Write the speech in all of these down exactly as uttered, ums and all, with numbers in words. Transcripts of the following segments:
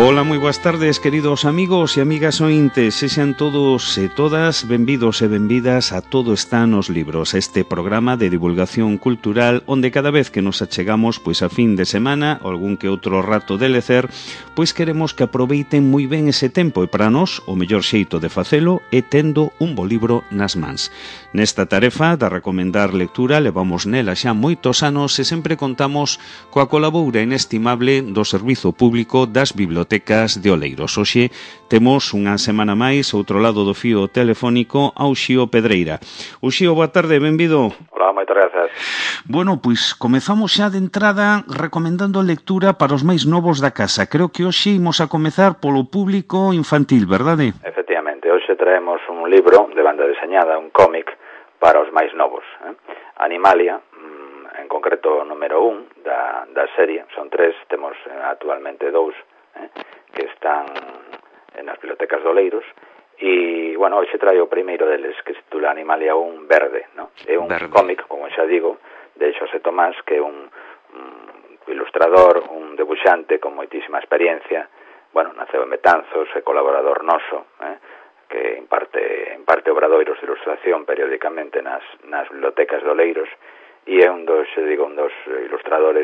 Ola, moi boas tardes, queridos amigos e amigas ointes. Sexan todos e todas benvidos e benvidas a Todo está nos libros, este programa de divulgación cultural onde cada vez que nos achegamos pois a fin de semana ou algún que outro rato de lecer, pois queremos que aproveiten moi ben ese tempo e para nós o mellor xeito de facelo é tendo un bo libro nas mans. Nesta tarefa de recomendar lectura levamos nela xa moitos anos e sempre contamos coa colaboura inestimable do Servizo Público das Bibliotecas de Oleiros. Hoxe temos unha semana máis outro lado do fío telefónico ao Xío Pedreira. O Xío, boa tarde, benvido. Hola, moitas grazas. Bueno, pois comezamos xa de entrada recomendando lectura para os máis novos da casa. Creo que hoxe imos a comezar polo público infantil, verdade? Efectivamente, hoxe traemos un libro de banda deseñada, un cómic para os máis novos. Eh? Animalia, en concreto número un da, da serie, son tres, temos actualmente dous, eh, que están nas bibliotecas de Oleiros, e, bueno, hoxe traio o primeiro deles, que se titula Animalia un Verde, ¿no? É un verde. Cómic, como xa digo, de Xosé Tomás, que é un, un ilustrador, un debuxante con moitísima experiencia, bueno, naceu en Betanzos, é colaborador noso, eh, que imparte, imparte obradoiros de ilustración periódicamente nas, nas bibliotecas de Oleiros, e é un dos, digo, un dos ilustradores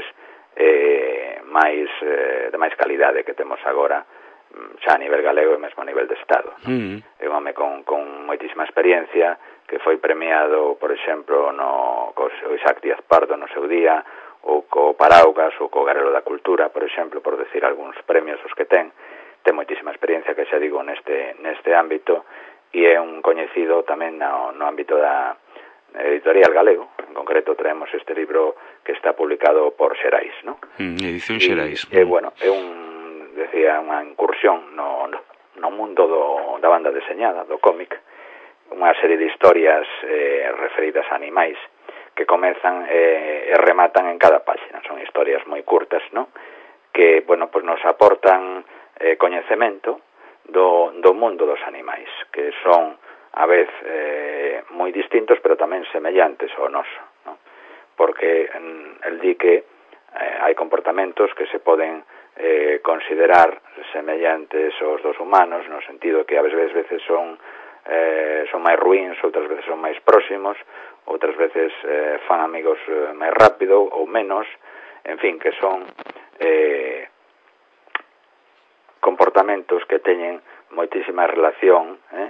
eh, máis eh, de máis calidade que temos agora, xa a nivel galego e mesmo a nivel de Estado, ¿no? Mm. É un home con, con moitísima experiencia, que foi premiado, por exemplo, no, co Isaac Díaz Pardo no seu día, ou co Paraugas, ou co Garelo da Cultura, por exemplo, por decir algúns premios os que ten. Ten moitísima experiencia, que xa digo, neste, neste ámbito, e é un coñecido tamén no, no ámbito da editorial galego. En concreto traemos este libro que está publicado por Xerais, ¿no? Mm, edición Xerais. E, e bueno, é un, decía, unha incursión no, no mundo do, da banda deseñada, do cómic, unha serie de historias eh, referidas a animais que comezan eh, e rematan en cada página. Son historias moi curtas, ¿no? Que, bueno, pues nos aportan eh, coñecemento do, do mundo dos animais, que son a vez eh, moi distintos, pero tamén semellantes ao noso, ¿no? Porque mm, el di que eh, hai comportamentos que se poden eh, considerar semellantes aos dos humanos, no sentido que a veces, veces son eh, son máis ruíns, outras veces son máis próximos, outras veces eh, fan amigos eh, máis rápido ou menos, en fin, que son eh, comportamentos que teñen moitísima relación, eh,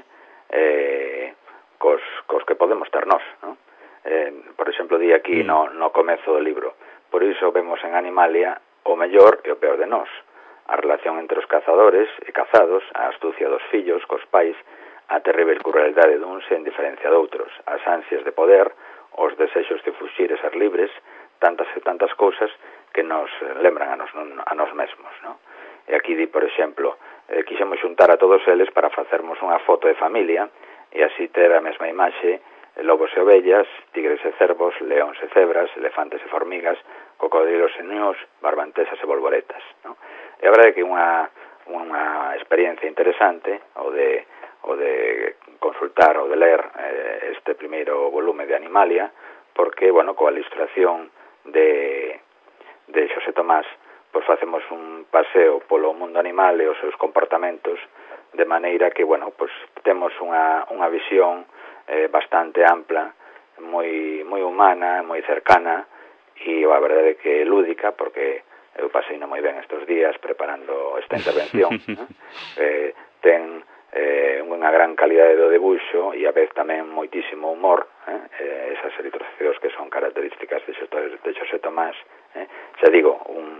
eh, cos, cos que podemos ter nós, ¿no? Eh, por exemplo, di aquí mm. no, no comezo do libro, por iso vemos en Animalia o mellor e o peor de nós, a relación entre os cazadores e cazados, a astucia dos fillos cos pais, a terrible crueldade duns en diferencia de outros, as ansias de poder, os desexos de fuxir e ser libres, tantas e tantas cousas que nos lembran a nos, a nos mesmos, ¿no? E aquí di, por exemplo, eh, quixemos xuntar a todos eles para facermos unha foto de familia e así ter a mesma imaxe, lobos e ovellas, tigres e cervos, leóns e cebras, elefantes e formigas, cocodrilos e ños, barbantesas e bolboretas, ¿no? E a verdade é que unha, unha experiencia interesante o de, o de consultar ou de ler eh, este primeiro volume de Animalia, porque, bueno, coa ilustración de, de Xosé Tomás, pois facemos un paseo polo mundo animal e os seus comportamentos, de maneira que, bueno, pois temos unha, unha visión eh, bastante ampla, moi moi humana, moi cercana, e a verdade é que lúdica, porque eu pasei non moi ben estes días preparando esta intervención, ¿no? eh, ten eh, unha gran calidade do debuxo e a vez tamén moitísimo humor, eh? Eh, esas ilustracións que son características de Xosé, de Xosé Tomás, eh? xa digo, un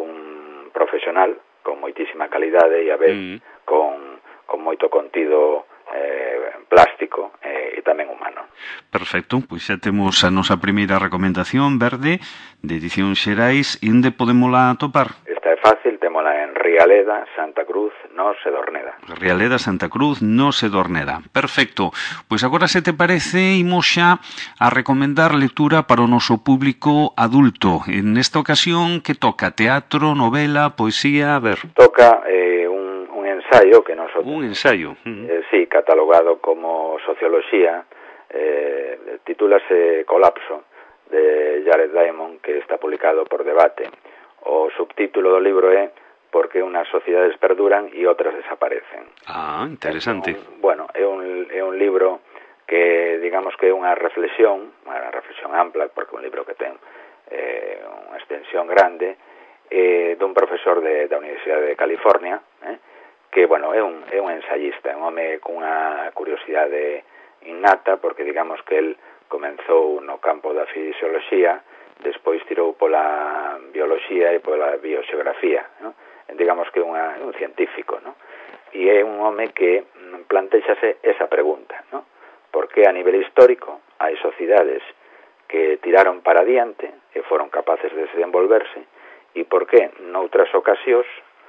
un profesional con moitísima calidade e a vez mm. con, con moito contido eh, plástico eh, e tamén humano. Perfecto, pois xa temos a nosa primeira recomendación verde de edición Xerais. E onde podémola atopar? Esta é fácil, témola en Rialeda, Santa Cruz, Nos e Dorneda. Rialeda, Santa Cruz, Nos e Dorneda. Perfecto. Pois agora, se te parece, imos xa a recomendar lectura para o noso público adulto. En esta ocasión, que toca? Teatro, novela, poesía? A ver. Toca eh, un, un ensaio que nosotros... Un ensaio. Uh-huh. Eh, sí, catalogado como socioloxía. Eh, titúlase Colapso, de Jared Diamond, que está publicado por Debate. O subtítulo do libro é porque unas sociedades perduran e outras desaparecen. Ah, interesante. Entón, bueno, é un, é un libro que, digamos que é unha reflexión, unha reflexión ampla, porque é un libro que ten eh, unha extensión grande, eh, dun profesor de, da Universidade de California, eh, que, bueno, é un, é un ensayista, é un home cunha curiosidade innata, porque digamos que el comenzou no campo da fisioloxía, despois tirou pola bioloxía e pola bioxeografía, ¿no? Digamos que é unha, un científico, ¿no? E é un home que plantexase esa pregunta, ¿no? Por que a nivel histórico hai sociedades que tiraron para adiante e foron capaces de desenvolverse e por que noutras ocasións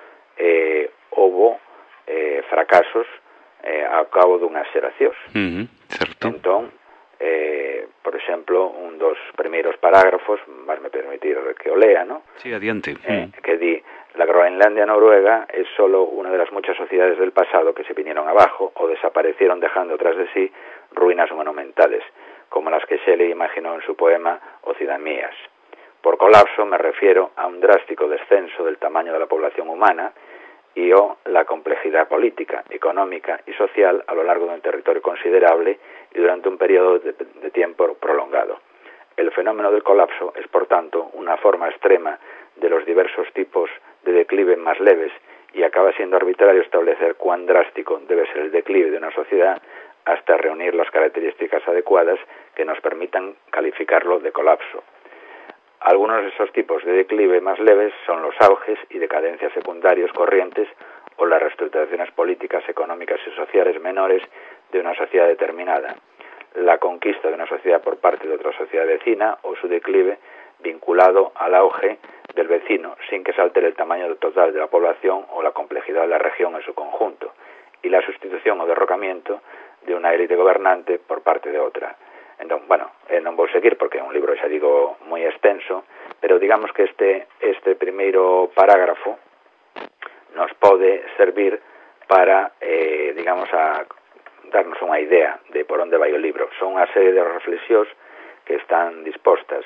eh, houbo eh, fracasos eh, ao cabo dunhas xeracións. Uh-huh, certo. Entón, eh, por exemplo, un dos primeiros parágrafos, vas me permitir que o lea, ¿no? Sí, adiante. Eh, uh-huh. Que di: la Groenlandia noruega es solo una de las muchas sociedades del pasado que se vinieron abajo o desaparecieron dejando tras de sí ruinas monumentales, como las que Shelley imaginó en su poema Ocidamías. Por colapso me refiero a un drástico descenso del tamaño de la población humana y o la complejidad política, económica y social a lo largo de un territorio considerable y durante un periodo de, de tiempo prolongado. El fenómeno del colapso es, por tanto, una forma extrema de los diversos tipos de declive más leves y acaba siendo arbitrario establecer cuán drástico debe ser el declive de una sociedad hasta reunir las características adecuadas que nos permitan calificarlo de colapso. Algunos de esos tipos de declive más leves son los auges y decadencias secundarios corrientes o las reestructuraciones políticas, económicas y sociales menores de una sociedad determinada, la conquista de una sociedad por parte de otra sociedad vecina o su declive vinculado al auge del vecino, sin que se altere el tamaño total de la población o la complejidad de la región en su conjunto, y la sustitución o derrocamiento de una élite gobernante por parte de otra. Entón, bueno, eh, non vou seguir porque é un libro, xa digo, moi extenso, pero digamos que este este primeiro parágrafo nos pode servir para, eh, digamos, a darnos unha idea de por onde vai o libro. Son unha serie de reflexións que están dispostas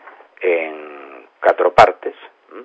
en catro partes,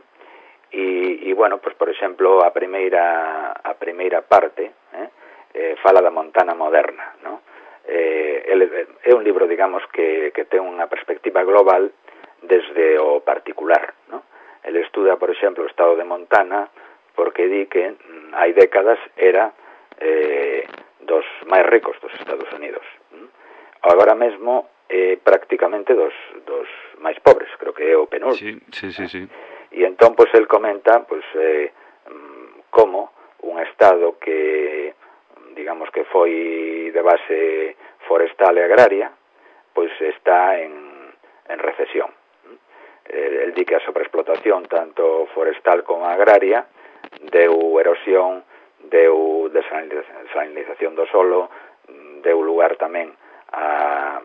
e, e bueno, pues, por exemplo, a primeira a primeira parte eh, eh, fala da Montana moderna, ¿no? Eh, ele, é un libro, digamos, que, que ten unha perspectiva global desde o particular, ¿no? El estuda, por exemplo, o estado de Montana porque di que hai décadas era eh, dos máis ricos dos Estados Unidos. Agora mesmo é eh, prácticamente dos, dos máis pobres, creo que é o penúltimo. Sí, sí, sí, sí. E entón, pois, el comenta, pois, eh, como un estado que, digamos que foi de base forestal e agraria, pois está en, en recesión. El di que a sobreexplotación tanto forestal como agraria deu erosión, deu desalinización do solo, deu lugar tamén a,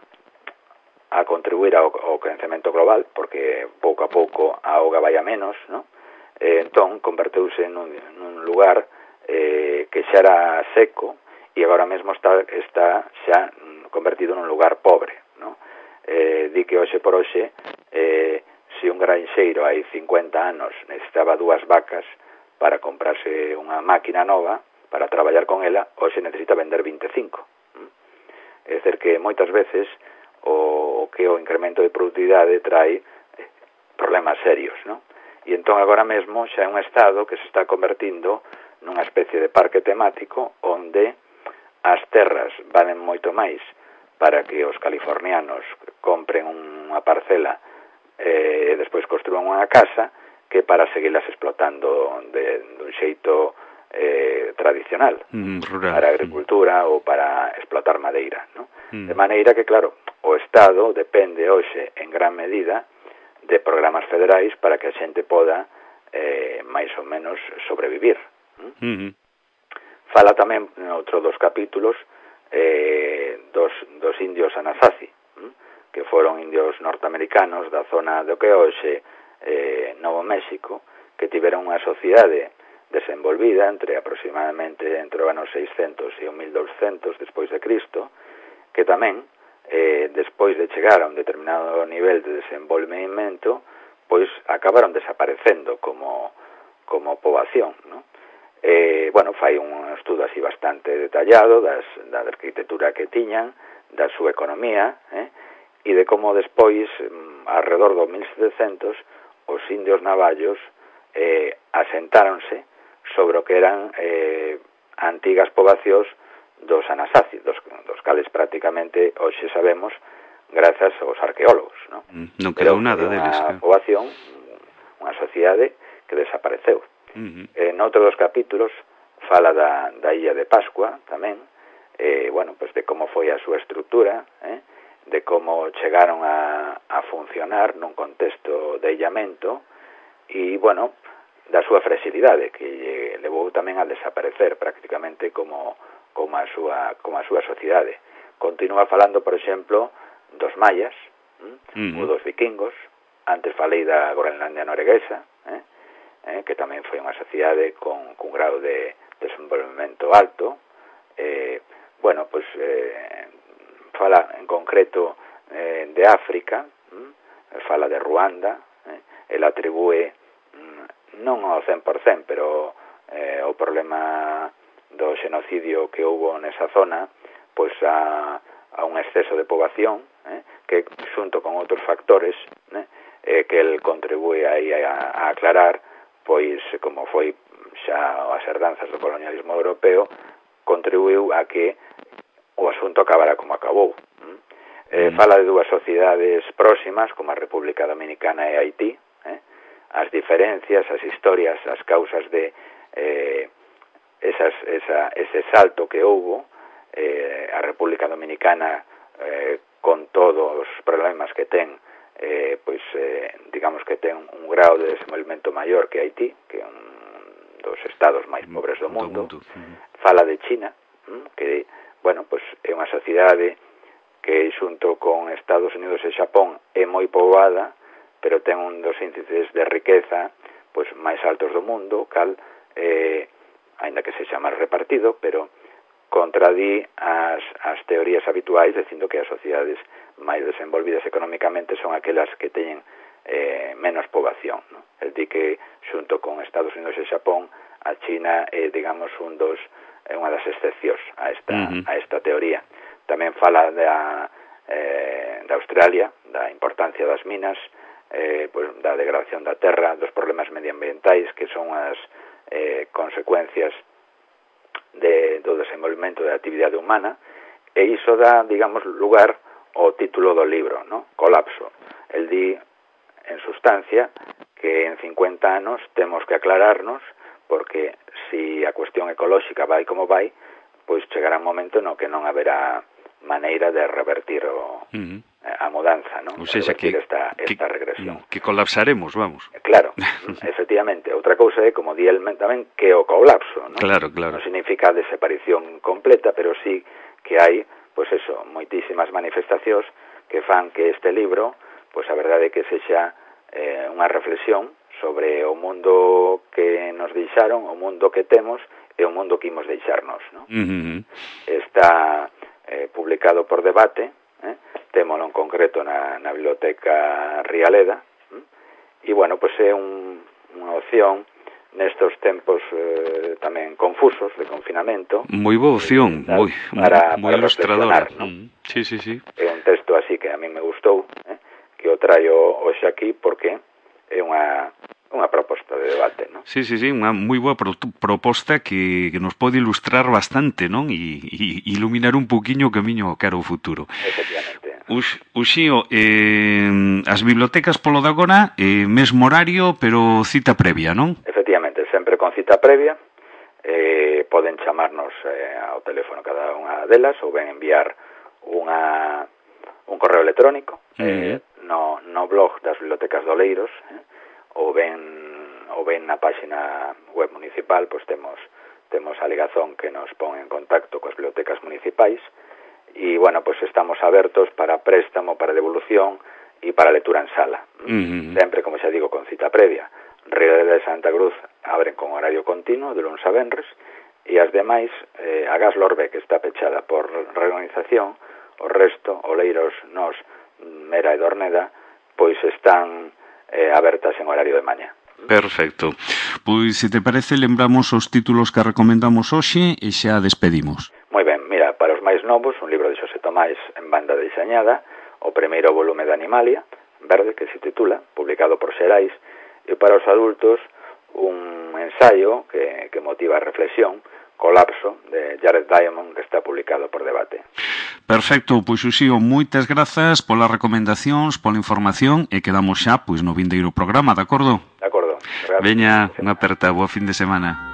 a contribuir ao, ao crecemento global, porque pouco a pouco a auga vai a menos, ¿no? Eh, entón, converteuse nun, nun lugar eh, que xa era seco e agora mesmo está, está xa convertido nun lugar pobre, ¿no? Eh, di que hoxe por hoxe, eh, se un granxeiro hai cincuenta anos necesitaba dúas vacas para comprarse unha máquina nova para traballar con ela, hoxe necesita vender vinte e cinco. É dicir que moitas veces o que o incremento de productividade trae problemas serios, ¿no? E entón agora mesmo xa é un estado que se está convertindo nunha especie de parque temático onde as terras valen moito máis para que os californianos compren unha parcela e eh, despois construan unha casa que para seguirlas explotando de, de un xeito eh, tradicional, mm, rural, para a agricultura mm. ou para explotar madeira, ¿no? Mm. De maneira que, claro, o Estado depende hoxe en gran medida de programas federais para que a xente poda eh, máis ou menos sobrevivir. Mm-hmm. Fala tamén en outro dos capítulos eh, dos, dos indios Anasazi, que foron indios norteamericanos da zona do que hoxe eh, Novo México, que tiveron unha sociedade desenvolvida entre aproximadamente entre o ano seiscentos e o mil douscentos despois de Cristo, que tamén eh, despois de chegar a un determinado nivel de desenvolvemento, pois acabaron desaparecendo como como poboación, ¿no? Eh, bueno, fai un estudo así bastante detallado das, da arquitectura que tiñan, da súa economía, eh? e de como despois, alrededor do mil setecentos, os indios navallos eh, asentáronse sobre o que eran eh, antigas poboacións dos Anasazi, dos, dos cales prácticamente hoxe sabemos grazas aos arqueólogos, ¿no? Non quedou nada deles. Unha poboación, unha sociedade que desapareceu. Uh-huh. En outro dos capítulos fala da, da Illa de Pascua tamén, eh, bueno, pues de como foi a súa estrutura, eh, de como chegaron a, a funcionar nun contexto de illamento e, bueno, da súa fragilidade que levou tamén a desaparecer prácticamente como, como, a súa, como a súa sociedade. Continúa falando, por exemplo, dos mayas, hm? uh-huh. ou dos vikingos. Antes falei da Groenlandia norueguesa, eh? Eh, que tamén foi unha sociedade con, con un grado de desenvolvemento alto. Eh, bueno, pois eh, fala en concreto eh, de África, hm? fala de Ruanda, eh? el atribúe hm, non ao cen por cen, pero eh, o problema do xenocidio que houbo nesa zona, pois a, a un exceso de poboación, eh? que xunto con outros factores, eh? Eh, que el contribúe aí a, a aclarar, pois, como foi xa as herdanzas do colonialismo europeo, contribuiu a que o asunto acabara como acabou. Eh, mm. Fala de dúas sociedades próximas, como a República Dominicana e Haití, eh? as diferencias, as historias, as causas de eh, esas, esa, ese salto que houbo, eh, a República Dominicana, eh, con todos os problemas que ten, Eh, pois eh, digamos que ten un grado de desenvolvemento maior que Haití, que é un dos estados máis pobres do mundo. Do mundo. Uh-huh. Fala de China, hm, que, bueno, pois é unha sociedade que xunto con Estados Unidos e Xapón é moi poboada, pero ten un dos índices de riqueza pois máis altos do mundo, cal eh, aínda que se chama repartido, pero contradí as, as teorías habituais dicindo que as sociedades máis desenvolvidas económicamente son aquelas que teñen eh, menos poboación, ¿no? El di que xunto con Estados Unidos e Xapón a China é, digamos, un dos, é unha das excepcións a esta, uh-huh. a esta teoría. Tamén fala da, eh, da Australia, da importancia das minas, eh, pues, da degradación da terra, dos problemas medioambientais que son as eh, consecuencias de, do desenvolvemento da actividade humana, e iso dá, digamos, lugar ao título do libro, ¿no? Colapso. El di, en sustancia, que en cincuenta anos temos que aclararnos, porque si a cuestión ecolóxica vai como vai, pois chegará un momento no que non haberá maneira de revertir o, uh-huh. a mudanza, ¿no? O sea, que, esta, esta que, regresión. Que colapsaremos, vamos. Claro, efectivamente. Outra cousa é, como di el tamén, que o colapso, ¿no? Claro, claro. Non significa desaparición completa, pero sí que hai, pois eso, moitísimas manifestacións que fan que este libro, pois a verdade é que sexa eh, unha reflexión sobre o mundo que nos deixaron, o mundo que temos e o mundo que imos deixarnos, ¿no? Uh-huh. Está eh, publicado por Debate, eh? témolo en concreto na, na Biblioteca Rialeda, eh? e, bueno, pois é un, unha opción nestos tempos eh, tamén confusos de confinamento. Moi boa opción, eh, moi, para, moi para ilustradora, ¿no? Mm. Sí, sí, sí. É un texto así que a mí me gustou, eh, que o traio hoxe aquí porque é unha unha proposta de debate, ¿no? Sí, sí, sí, unha moi boa pro proposta que, que nos pode ilustrar bastante, non? E, e iluminar un poquinho o camiño cara ao futuro. Efectivamente. Ux, Uxío, eh, as bibliotecas polo de agora, eh, mesmo horario, pero cita previa, non? Efectivamente, sempre con cita previa. Eh, poden chamarnos eh, ao teléfono cada unha delas ou ben enviar unha, un correo electrónico uh-huh. eh, no, no blog das bibliotecas de Oleiros, eh, ou ben ou ben na páxina web municipal, pois temos temos a ligazón que nos pon en contacto coas bibliotecas municipais. E, bueno, pues estamos abertos para préstamo, para devolución e para lectura en sala. Uh-huh. Sempre, como xa digo, con cita previa. Rialeda de Santa Cruz abren con horario continuo de luns a venres e as demais, eh, a Gas Lorbe, que está pechada por reorganización, o resto, Oleiros, Nos, Mera e Dorneda, pois están eh, abertas en horario de mañá. Perfecto. Pois, se te parece, lembramos os títulos que recomendamos hoxe e xa despedimos. Moi ben, mira, para os máis novos, un libro de Xosé Tomás en banda deseñada, o primeiro volume de Animalia, Verde, que se titula, publicado por Xerais, e para os adultos, un ensaio que, que motiva a reflexión, Colapso, de Jared Diamond, que está publicado por Debate. Perfecto, pois Uxío, moitas grazas polas recomendacións, pola información e quedamos xa pois no vindeiro programa, de acordo? De acordo. Veña, unha aperta, boa fin de semana.